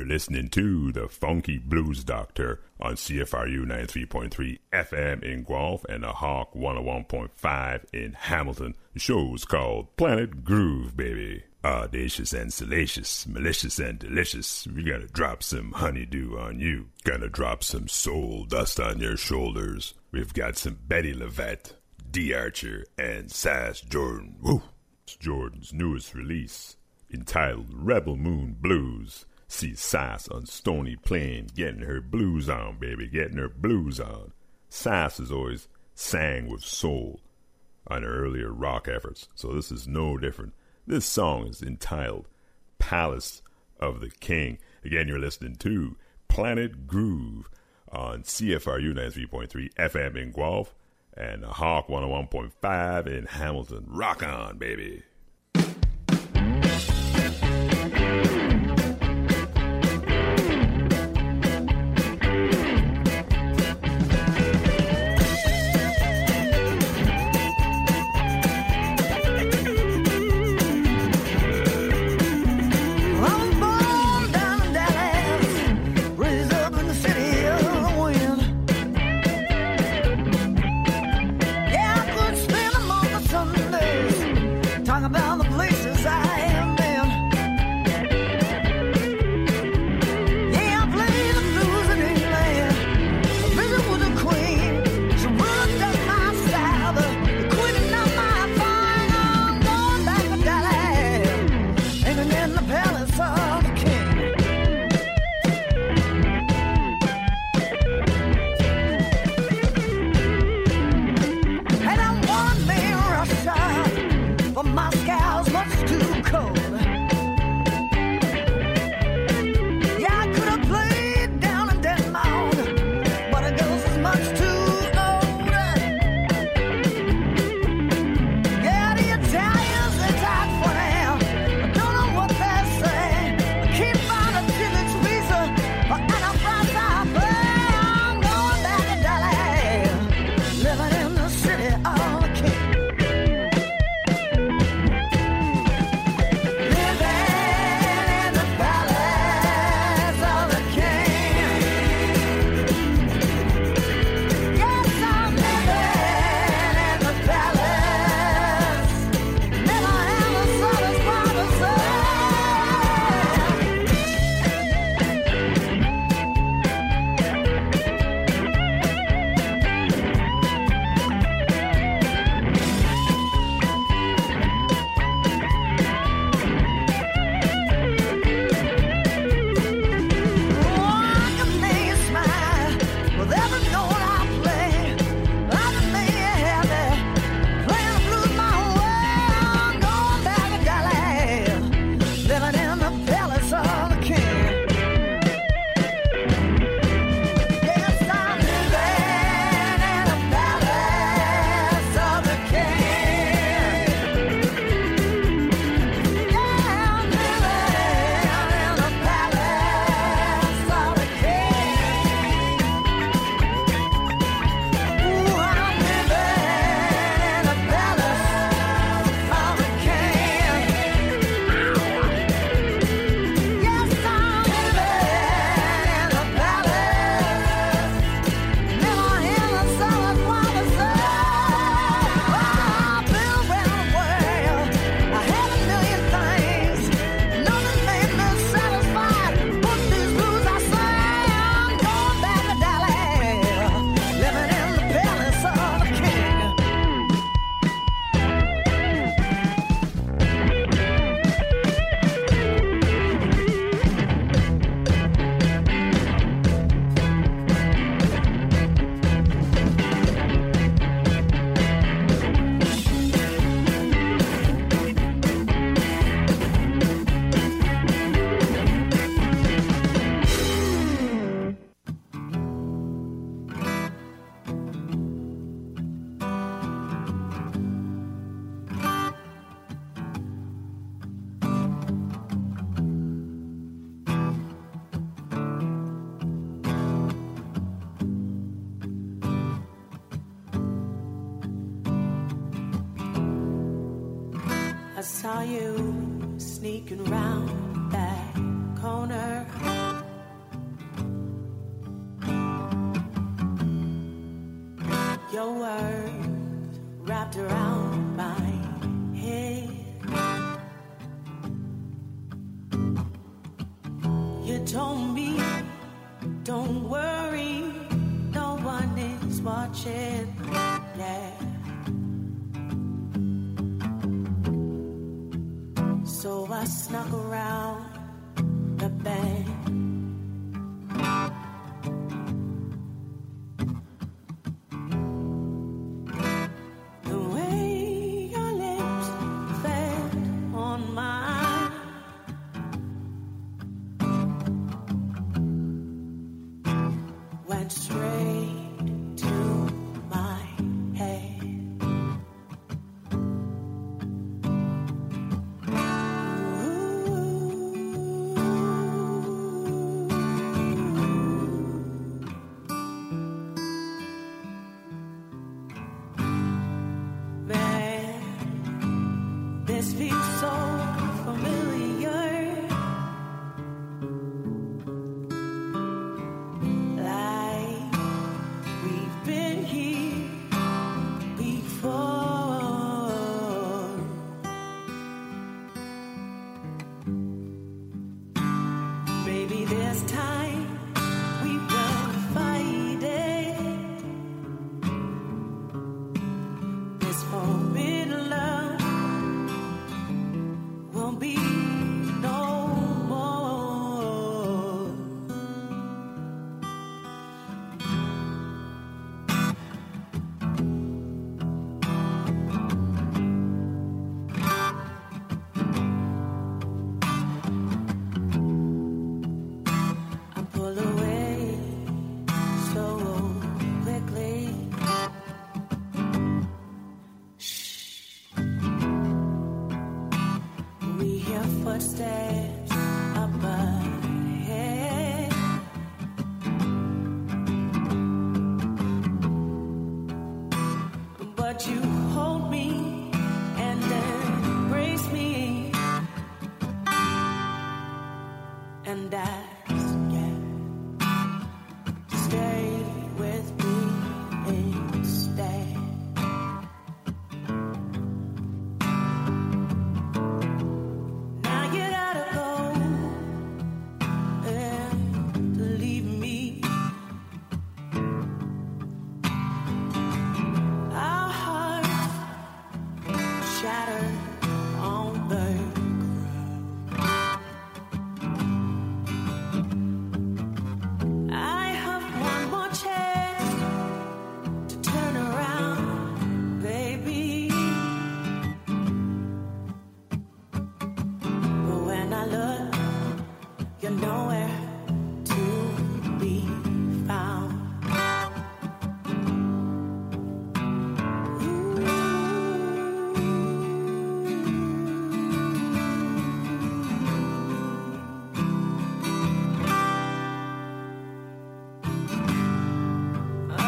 You're listening to the Funky Blues Doctor on CFRU 93.3 FM in Guelph and the Hawk 101.5 in Hamilton. The show's called Planet Groove, baby. Audacious and salacious, malicious and delicious. We gotta drop some honeydew on you. Gonna drop some soul dust on your shoulders. We've got some Betty LaVette, D. Archer, and Sass Jordan. Woo! It's Jordan's newest release, entitled Rebel Moon Blues. See Sass on Stony Plain getting her blues on, baby, getting her blues on. Sass has always sang with soul on her earlier rock efforts, so this is no different. This song is entitled Palace of the King. Again, you're listening to Planet Groove on CFRU 93.3 FM in Guelph and Hawk 101.5 in Hamilton. Rock on, baby. saw you sneaking round the back corner. your words wrapped around my head. You told me, don't worry, no one is watching. Yeah. So I snuck around the bed. The way your lips fell on mine, went straight to my head. This feels so familiar, like we've been here before. Maybe this time we will fight it. This forbidden love won't be no more. I pull away so quickly. We hear footsteps up ahead. But you hold me and embrace me, and ask, yeah, to stay with me instead. Now you gotta go and leave me. Our hearts shattered on the ground. I have one more chance to turn around, baby. But when I look, you're nowhere to be found. I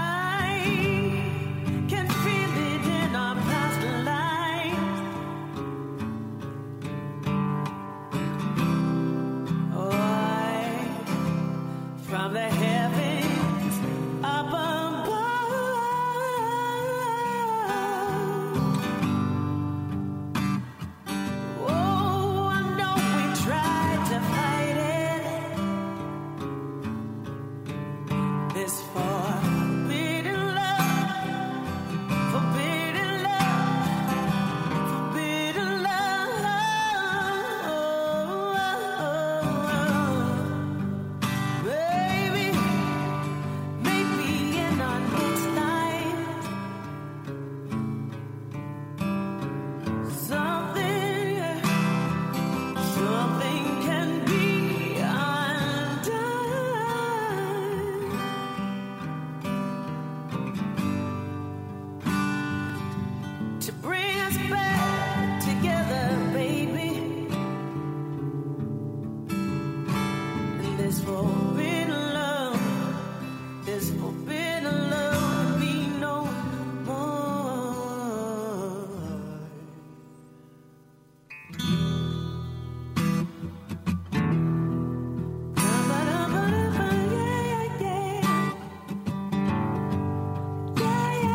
can feel it in our past lives. From the heavens up above. Oh, I know we tried to fight it. This forbidden love, forbidden love, forbidden love. Baby, maybe in our next life, something can be undone. To bring us back together, baby. And this forbidden love, this forbidden love will be no more. Yeah, yeah.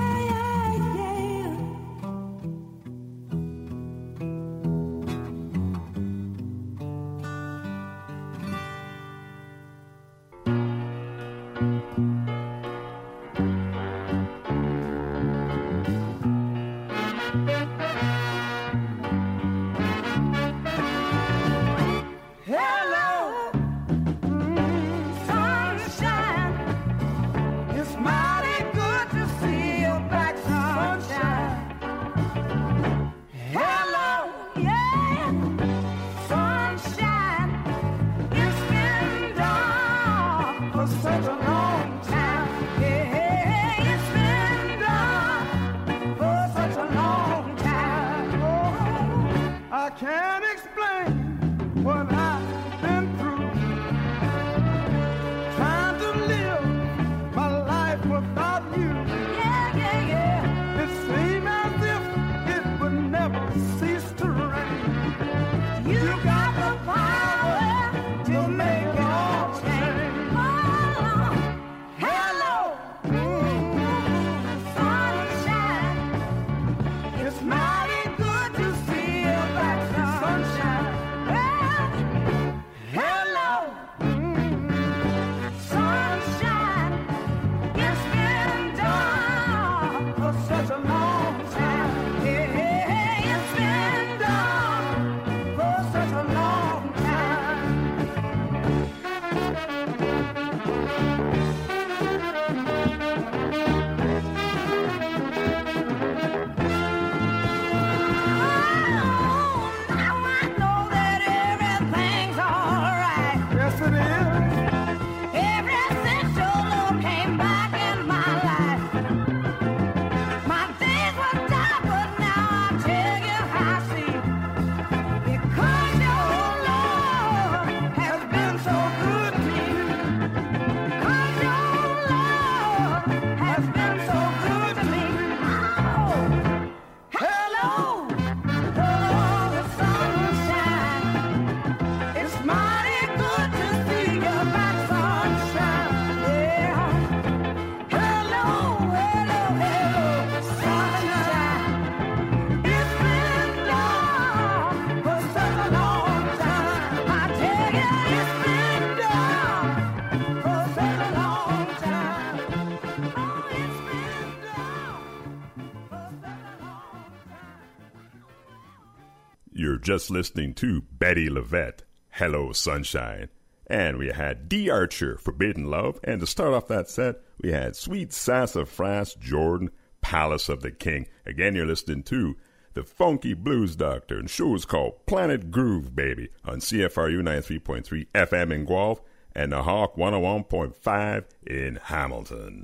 You're just listening to Betty LaVette, Hello Sunshine. And we had D. Archer, Forbidden Love. And to start off that set, we had Sweet Sassafras Jordan, Palace of the King. Again, you're listening to the Funky Blues Doctor. And the show is called Planet Groove, baby, on CFRU 93.3 FM in Guelph and the Hawk 101.5 in Hamilton.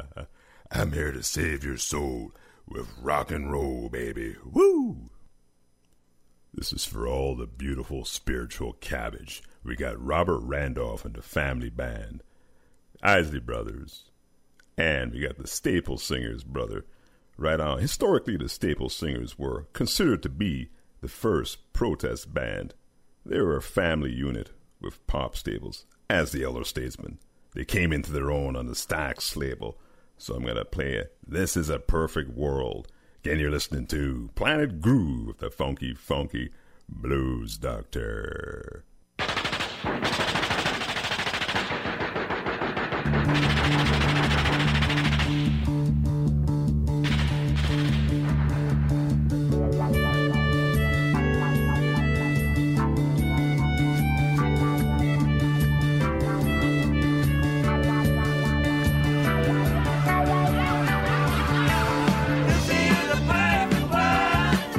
I'm here to save your soul with rock and roll, baby. Woo! This is for all the beautiful spiritual cabbage. We got Robert Randolph and the Family Band, Isley Brothers, and we got the Staple Singers, brother. Right on. Historically, the Staple Singers were considered to be the first protest band. They were a family unit with Pop Staples as the elder statesmen. They came into their own on the Stax label. So I'm going to play it. This is a Perfect World. Again, you're listening to Planet Groove with the Funky, Funky Blues Doctor.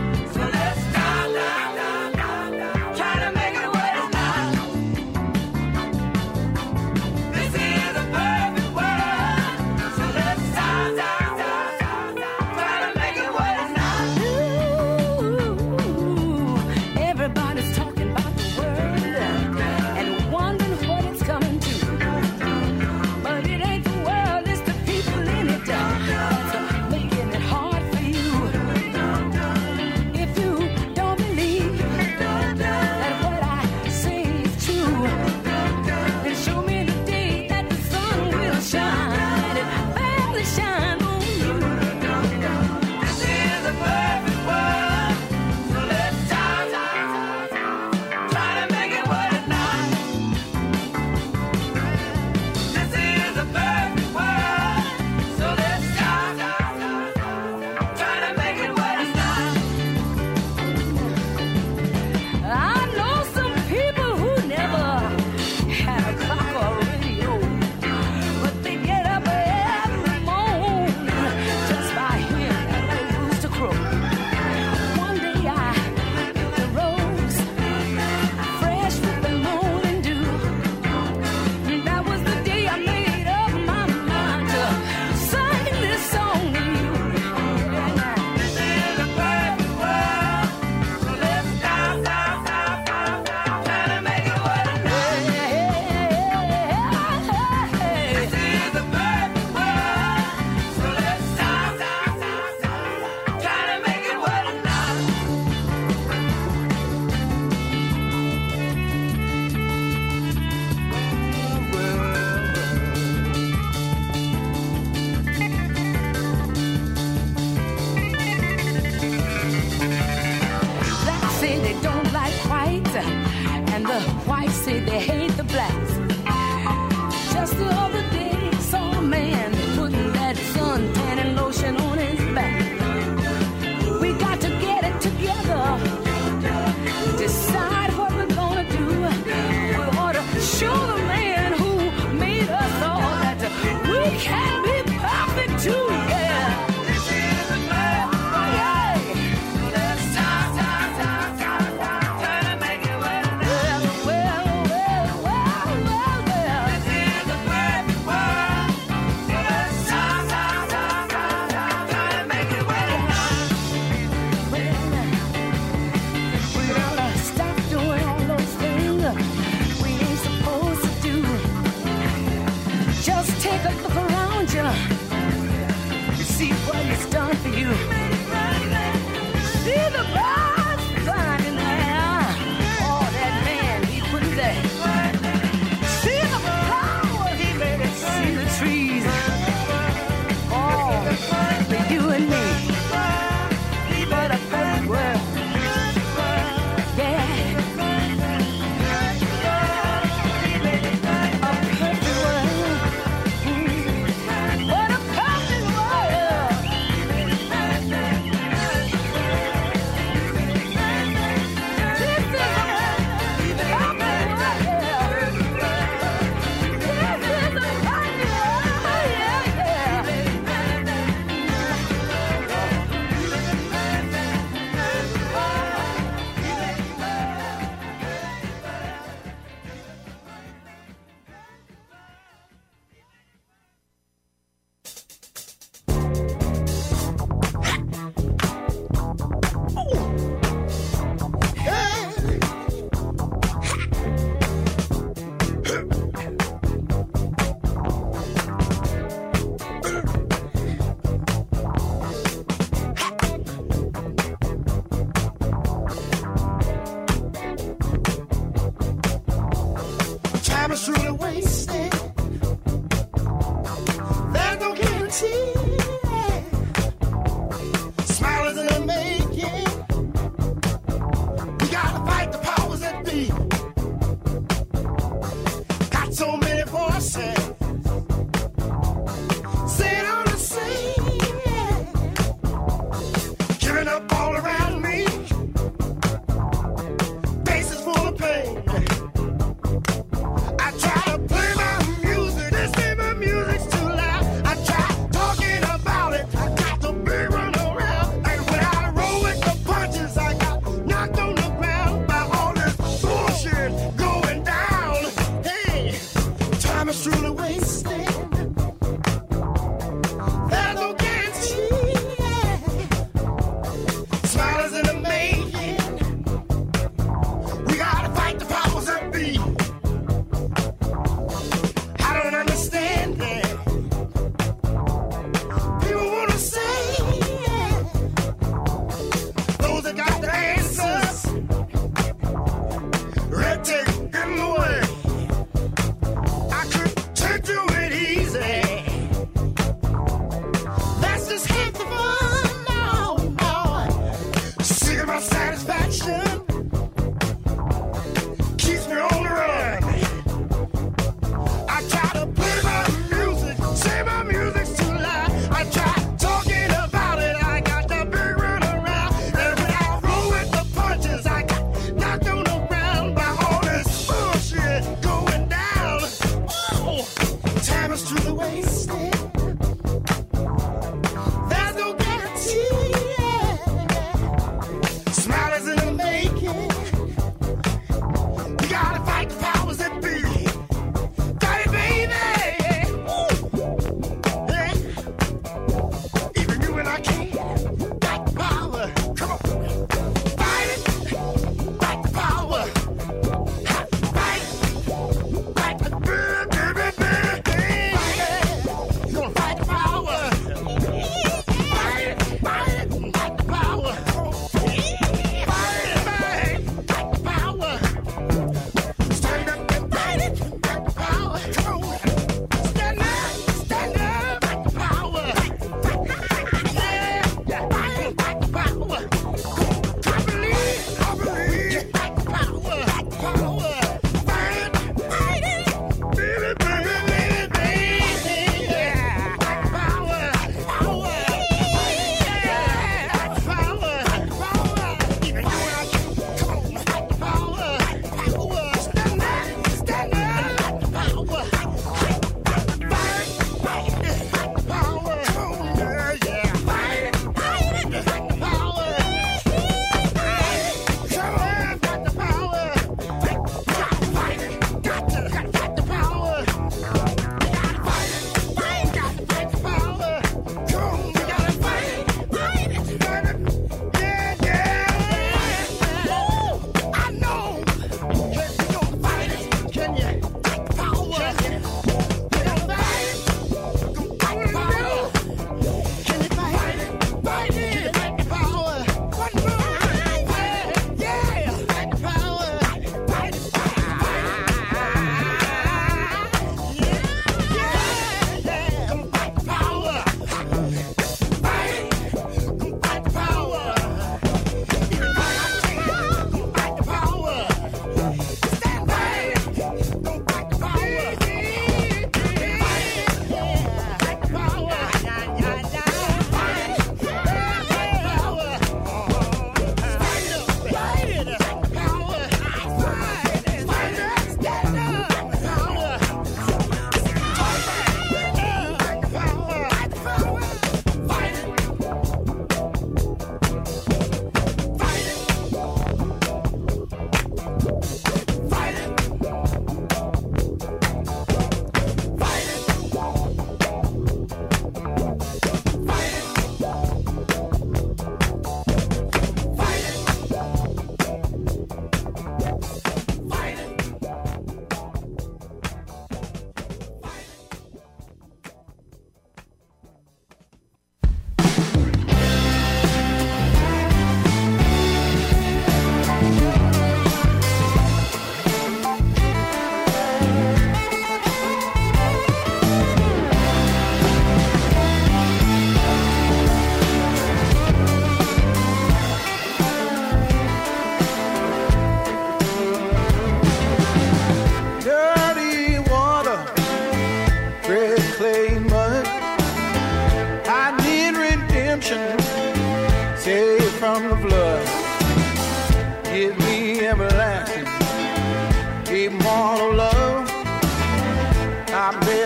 Try to make it what it's not. Red tape in the way. I could take you in here.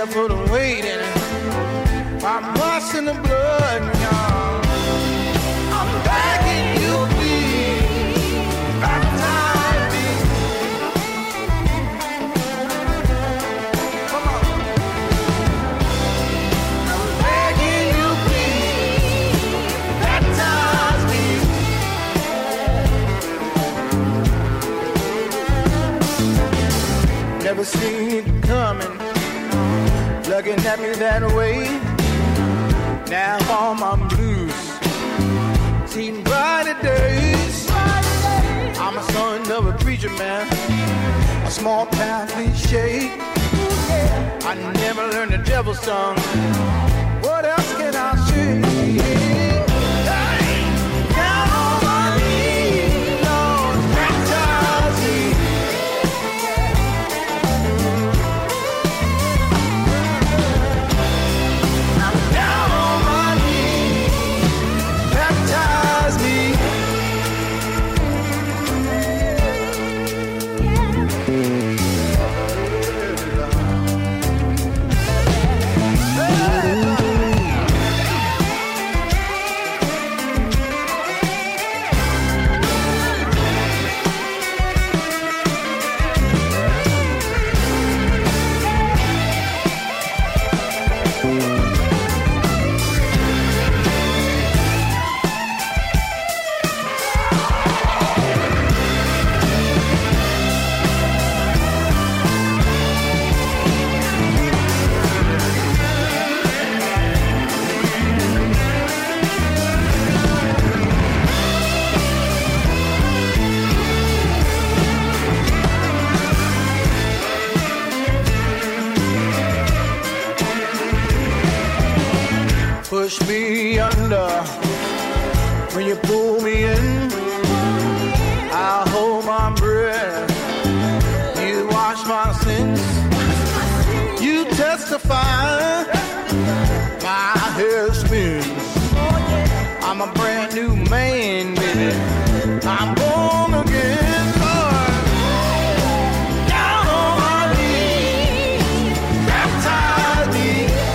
there for the waiting. I'm washing the blood, y'all. I'm begging you, please, baptize me. Come on. I'm begging you, please, baptize me. Never seen it coming, looking at me that way. Now all my blues seen brighter days. I'm a son of a preacher man, a small town cliche. I never learned the devil's tongue. What else can I say? Down on my knees, Lord, baptize me. I'm down on my knees, baptize me. Push me under when you pull me in. I'll hold my breath. You wash my sins. You testify. My hair spins. I'm a brand new man, baby. I'm born again, Lord. Down on my knees, baptize me.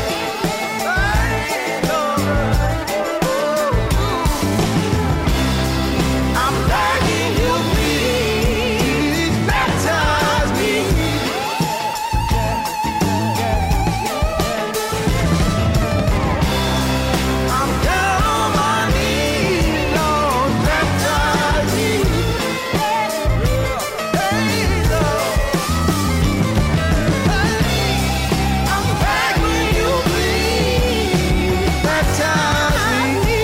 I'm begging you, please, baptize me. I'm down on my knees, Lord, baptize me. Hey, Lord. I'm begging you, please, baptize me.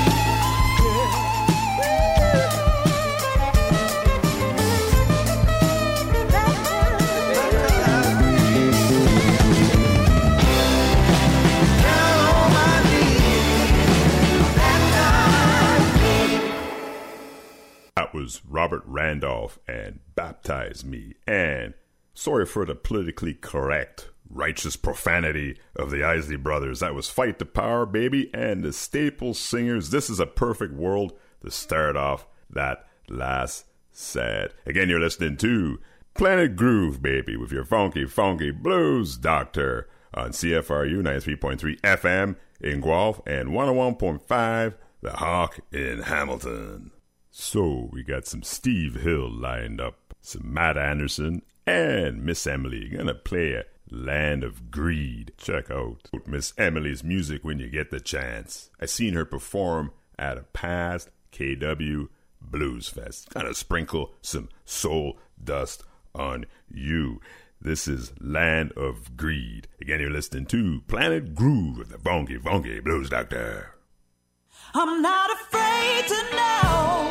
That was Robert Randolph and Baptize Me. And sorry for the politically correct, righteous profanity of the Isley Brothers. That was Fight the Power, baby, and the Staple Singers. This is a perfect world to start off that last set. Again, you're listening to Planet Groove, baby, with your funky, funky blues doctor on CFRU 93.3 FM in Guelph and 101.5 The Hawk in Hamilton. So we got some Steve Hill lined up, some Matt Anderson, and Miss Emily gonna play a Land of Greed. Check out Miss Emily's music when you get the chance. I seen her perform at a past KW Blues Fest. Gonna sprinkle some soul dust on you. This is Land of Greed. Again, you're listening to Planet Groove with the Funky Funky Blues Doctor. I'm not afraid to know.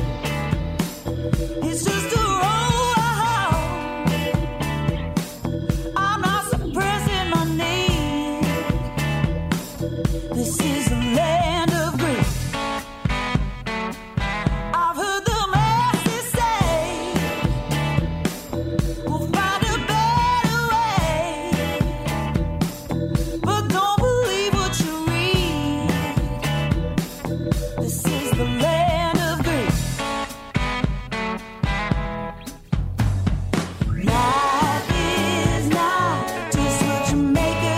It's just a roll. I'm not suppressing my need. This is a land of greed. I've heard the masses say we'll find a better way, but don't believe what you read. This is the land of greed. Life is not just what you make it.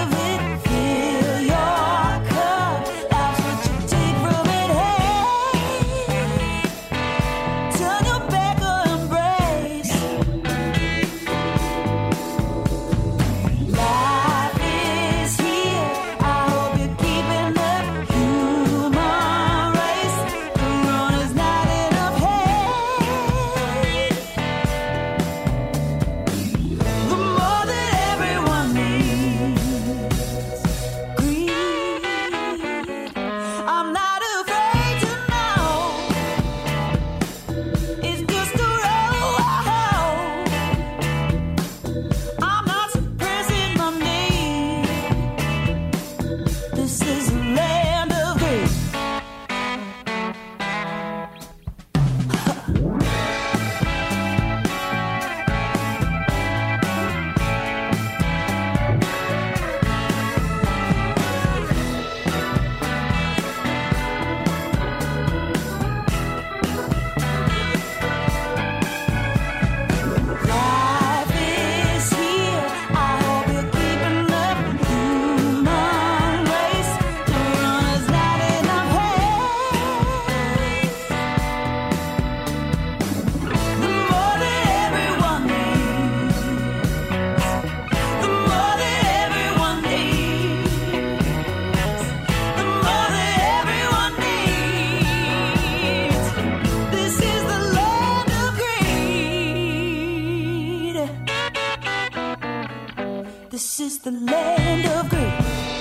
land of green.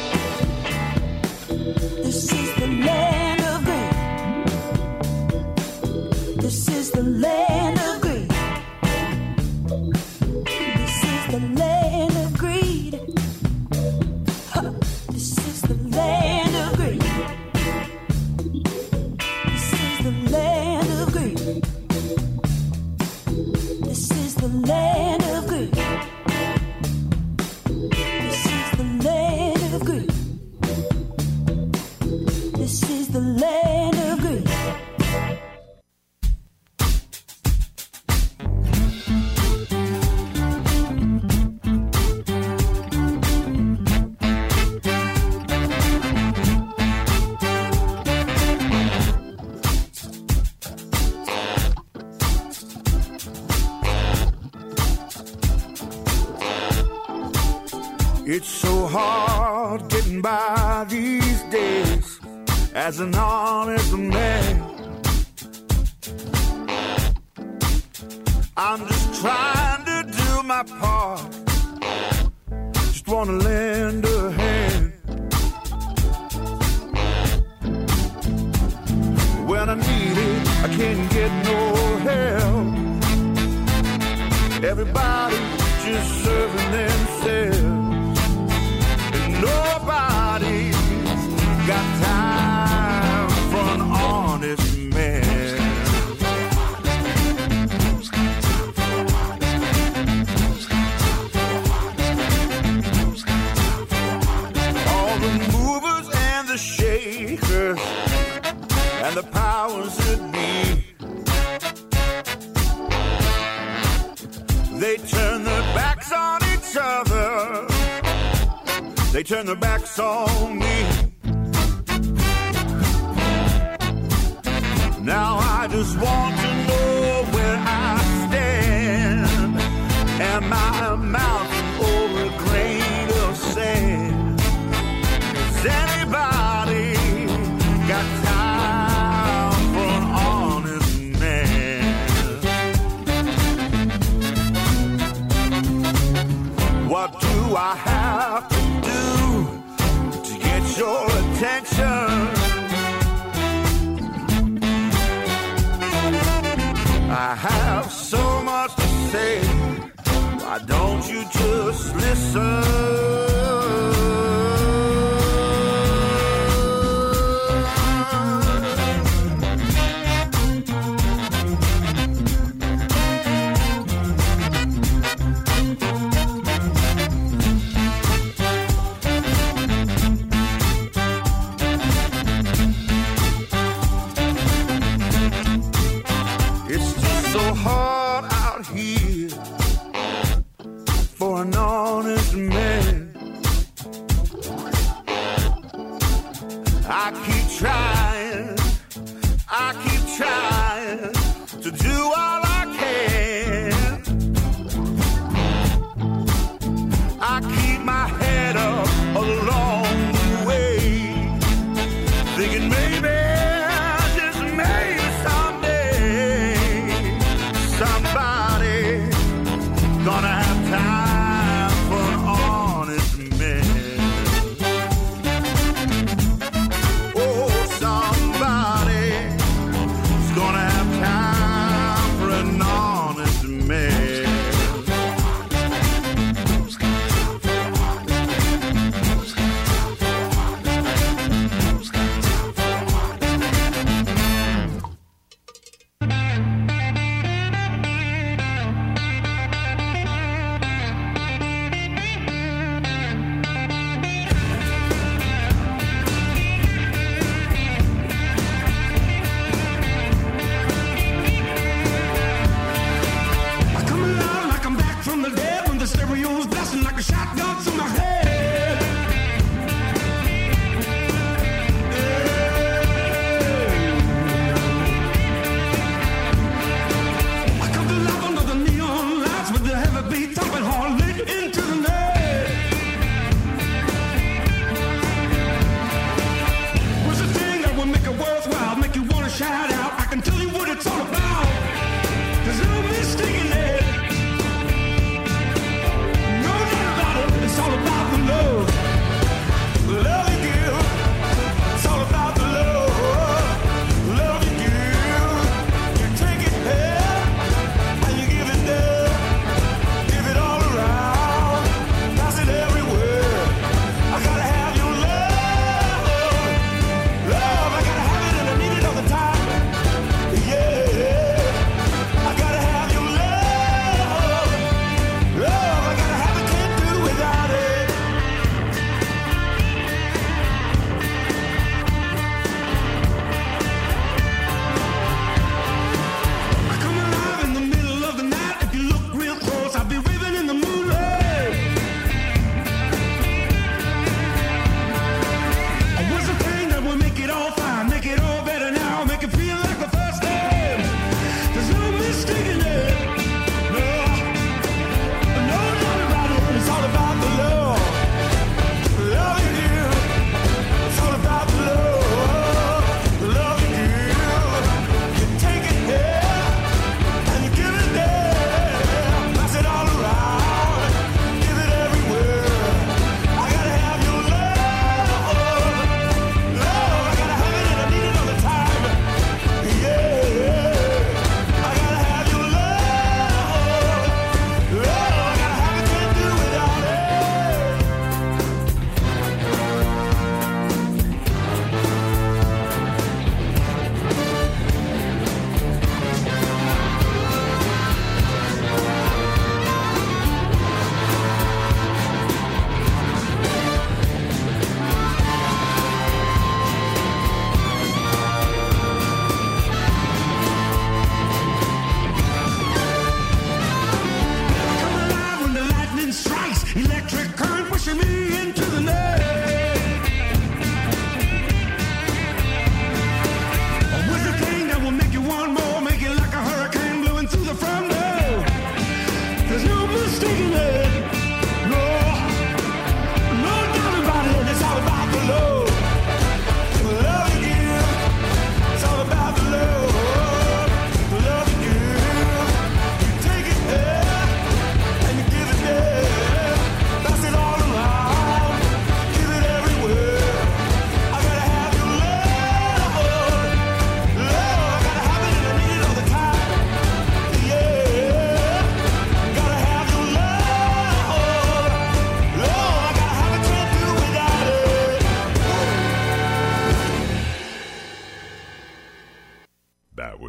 This is the land of green. This is the land of green. This is the land of greed. Huh. This is the land of greed. This is the land of greed. This is the land of greed. This is the land of greed. This is the land of greed. It's so hard getting by these days as an honest man. I'm just trying to do my part. Just want to lend a hand. When I need it, I can't get no help. Everybody just serving themselves. Nobody's got time for an honest man. All the movers and the shakers and the powers that be, they turn their backs on each other. They turn their backs on me. Now I just want to know where I stand. Am I a mountain or a grain of sand? Has anybody got time for an honest man? What do I have to get your attention? I have so much to say. Why don't you just listen? Hard out here for an honest man. I keep trying to do all I can. I keep my head up along the way, thinking maybe, just maybe someday, somebody gonna have time for an honest man. Oh,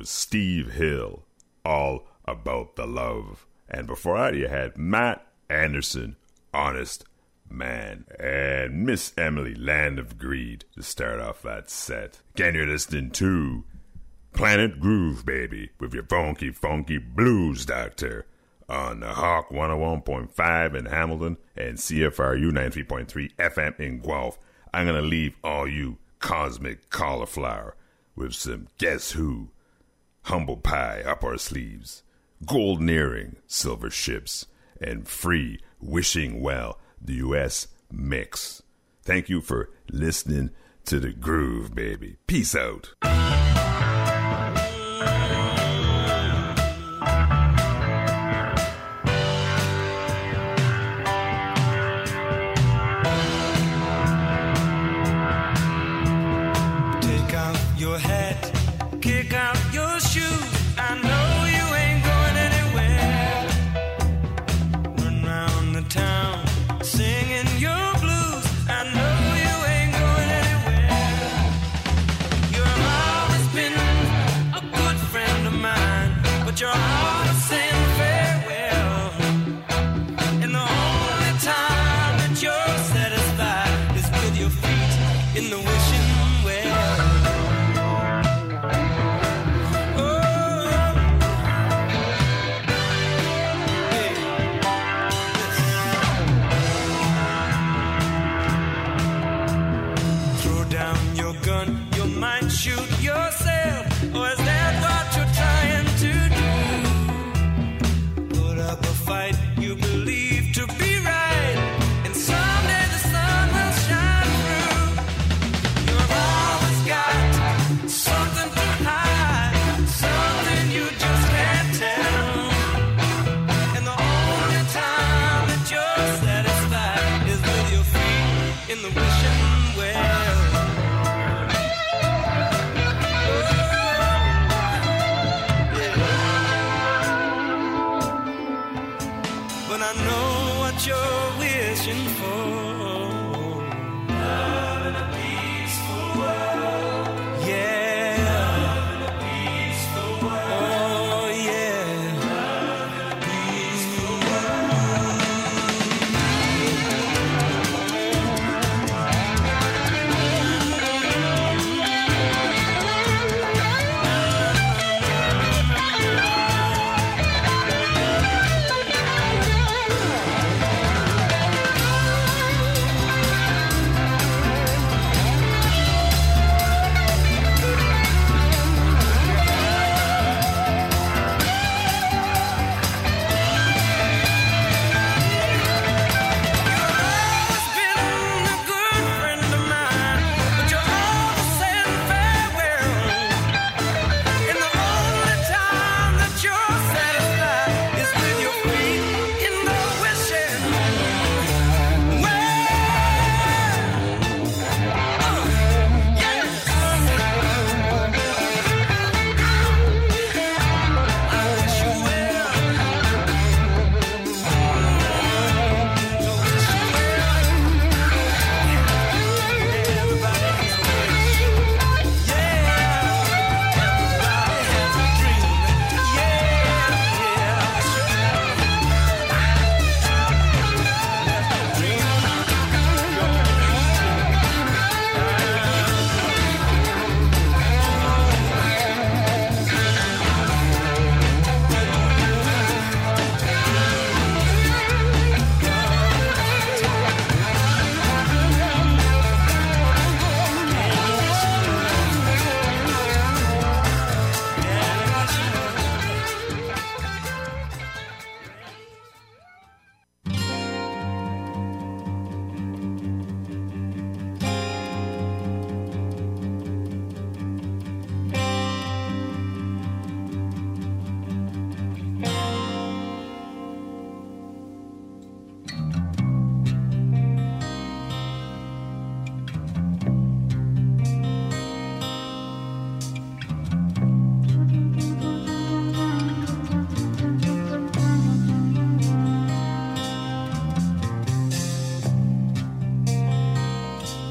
was Steve Hill, All About the Love. And before that, you had Matt Anderson, Honest Man, and Miss Emily, Land of Greed, to start off that set. Again, you're listening to Planet Groove, baby, with your funky, funky blues doctor on the Hawk 101.5 in Hamilton and CFRU 93.3 FM in Guelph. I'm going to leave all you cosmic cauliflower with some Guess Who, Humble Pie up our sleeves, Golden Earring, Silver Ships, and Free Wishing Well, the U.S. mix. Thank you for listening to the groove, baby. Peace out. Kick out your shoes. I know you ain't going anywhere. Run round the town singing your blues. I know you ain't going anywhere. You've always been a good friend of mine, but you're always saying farewell. And the only time that you're satisfied is with your feet in the wishing well. Shoot yourself, or is that what you're trying to do? Put up a fight you believe to be right, and someday the sun will shine through. You've always got something to hide, something you just can't tell. And the only time that you're satisfied is with your feet in the wishing well. You're wishing for love in a peaceful world. Yeah, love in a peaceful world. Oh yeah, love in a peaceful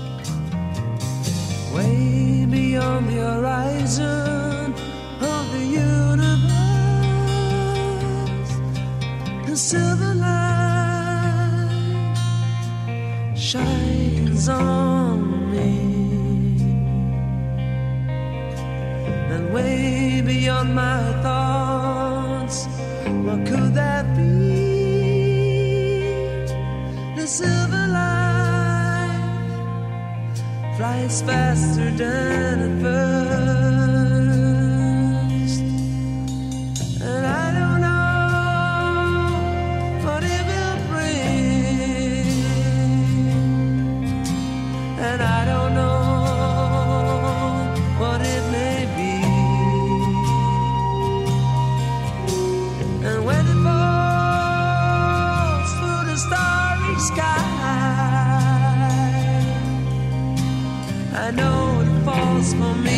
Way beyond the horizon of the shines on me, and way beyond my thoughts, what could that be? The silver light flies faster than at first, and I don't know what it will bring, and I don't know what it may be, and when it falls through the starry sky, I know it falls for me.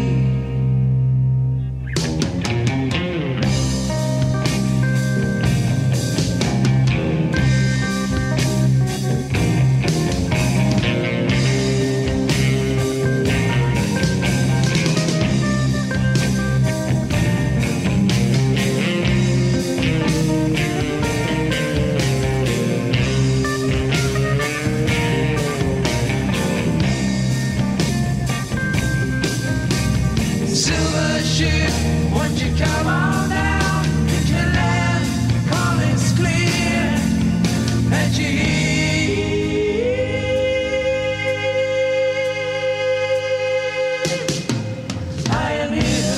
Silver ship, won't you come on down? You can land, the call is clear, and you hear, I am here.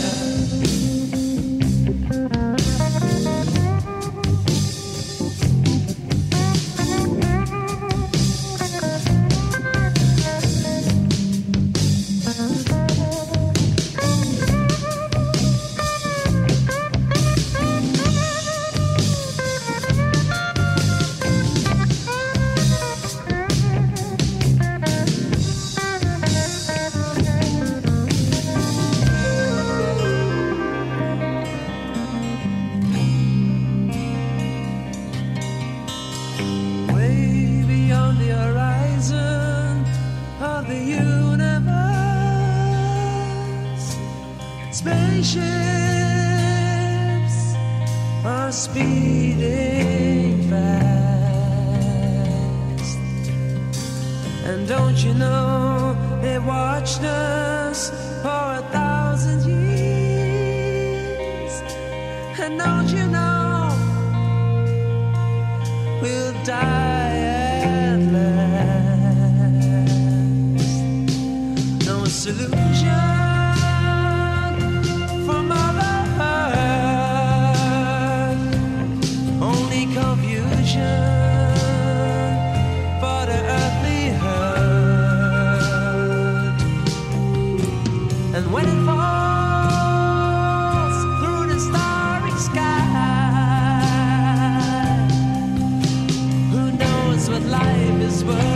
Way beyond the horizon of the universe, spaceships are speeding fast, and don't you know they watched us for 1,000 years, and don't you know we'll die at last? No solution from Mother Earth, only confusion for the earthly hurt. And when it falls through the starry sky, who knows what life is worth?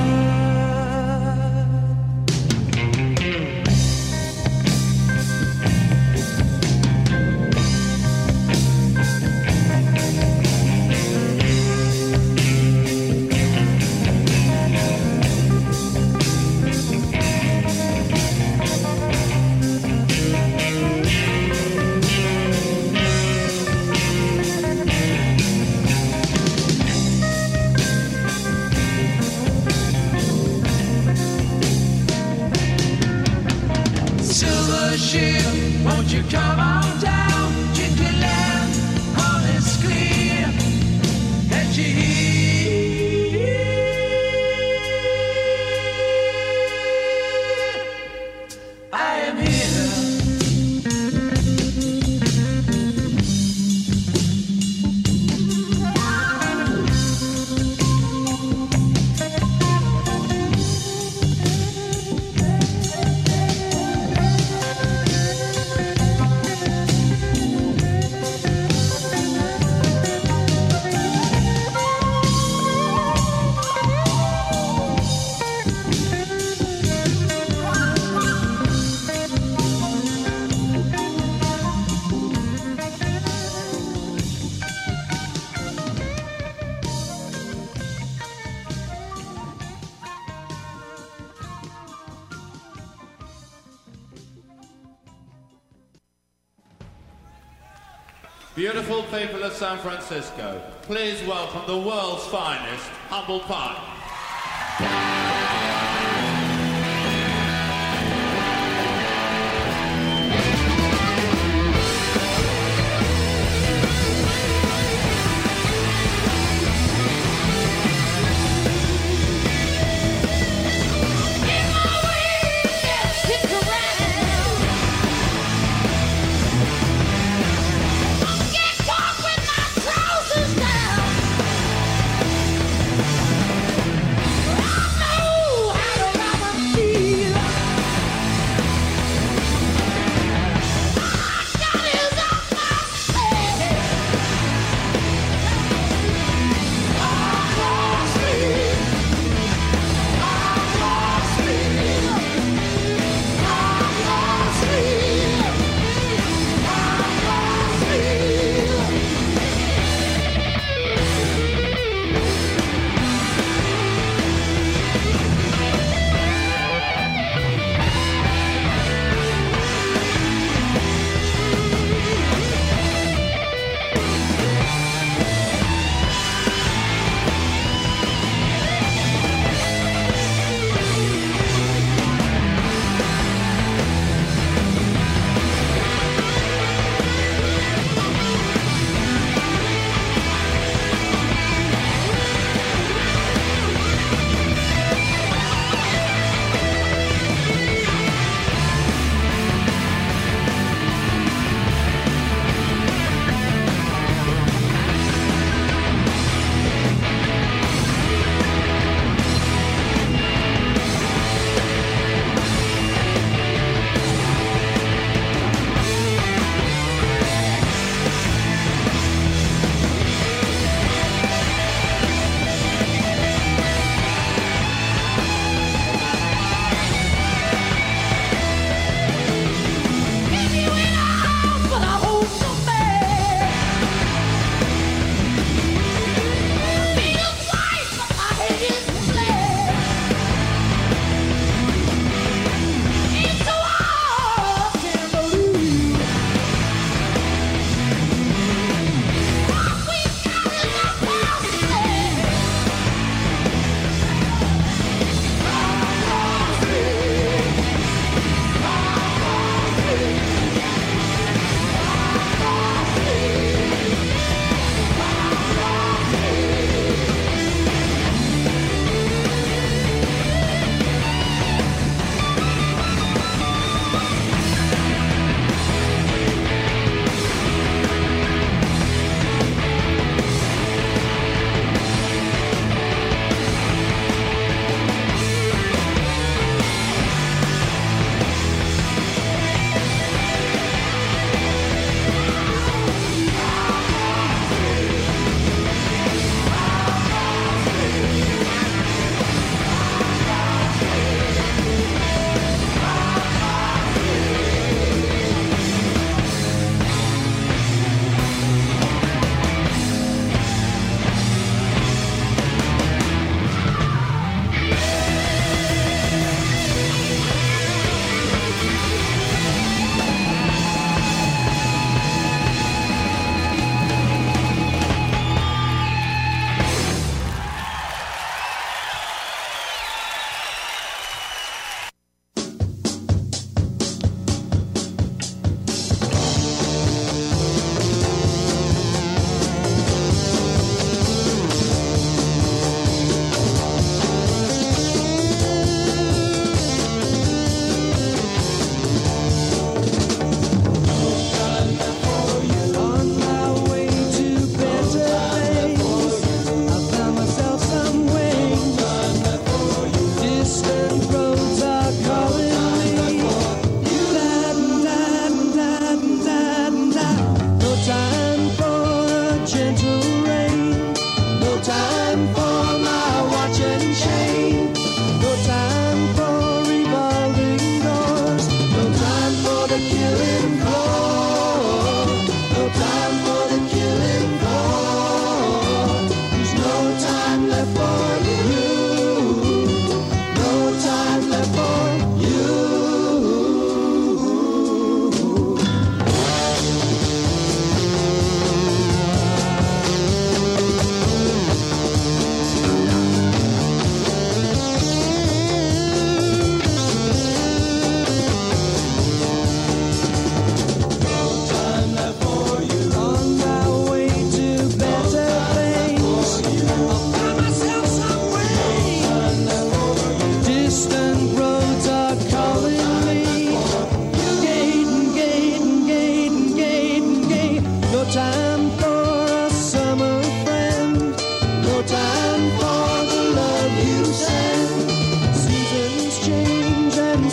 Silver ship, won't you come on down? Chicken land, all is clear, and you hear, I am here. Beautiful people of San Francisco, please welcome the world's finest humble pie.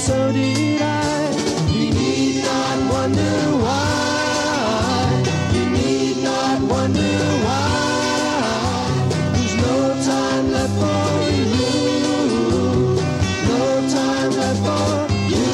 so did I. You need not wonder why. You need not wonder why. There's no time left for you. No time left for you.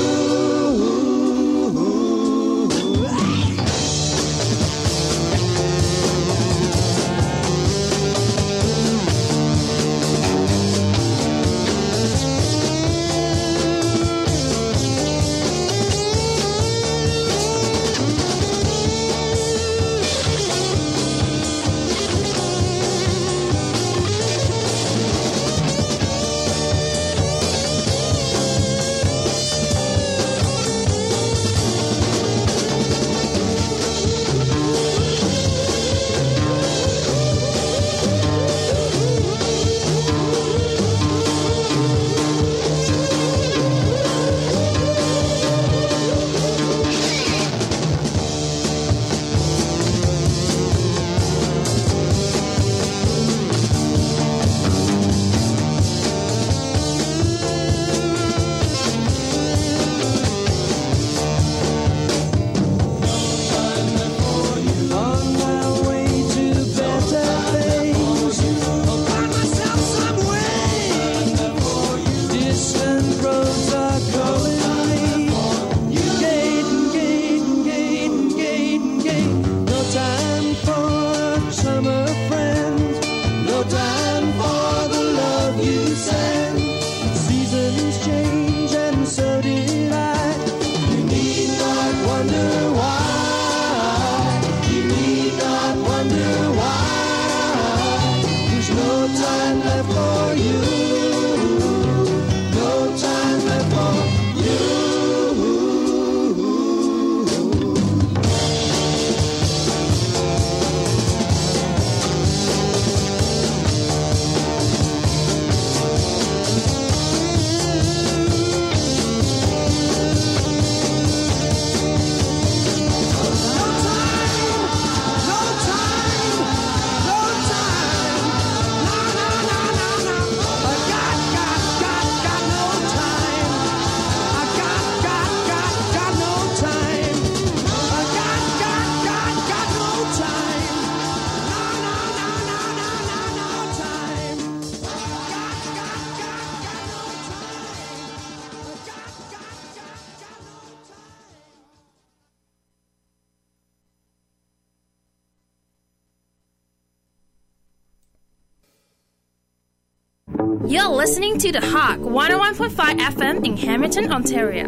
You're listening to The Hawk 101.5 FM in Hamilton, Ontario.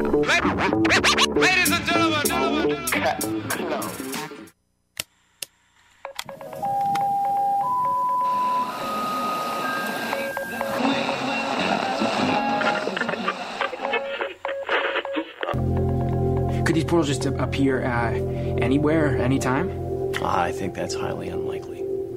Ladies and gentlemen, Could these portals just appear anywhere, anytime? I think that's highly unlikely.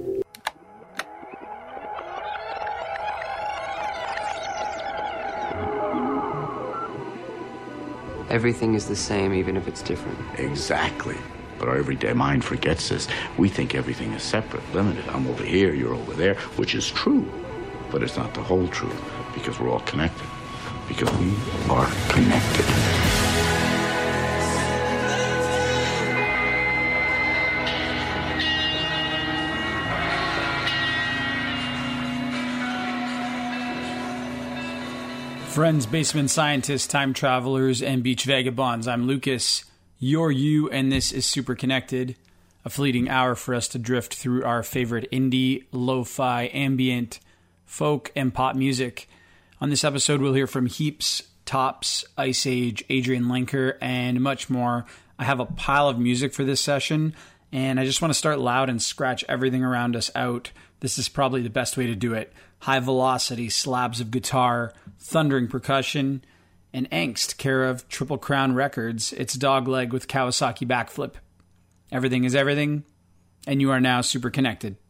Everything is the same, even if it's different. Exactly. But our everyday mind forgets this. We think everything is separate, limited. I'm over here, you're over there, which is true. But it's not the whole truth, because we're all connected. Because we are connected. Friends, basement scientists, time travelers, and beach vagabonds. I'm Lucas, you're you, and this is Super Connected, a fleeting hour for us to drift through our favorite indie, lo-fi, ambient, folk, and pop music. On this episode, we'll hear from Heaps, Tops, Ice Age, Adrian Lenker, and much more. I have a pile of music for this session, and I just want to start loud and scratch everything around us out. This is probably the best way to do it. High velocity slabs of guitar, thundering percussion, and angst, care of Triple Crown Records. It's Dogleg with Kawasaki Backflip. Everything is everything, and you are now super connected.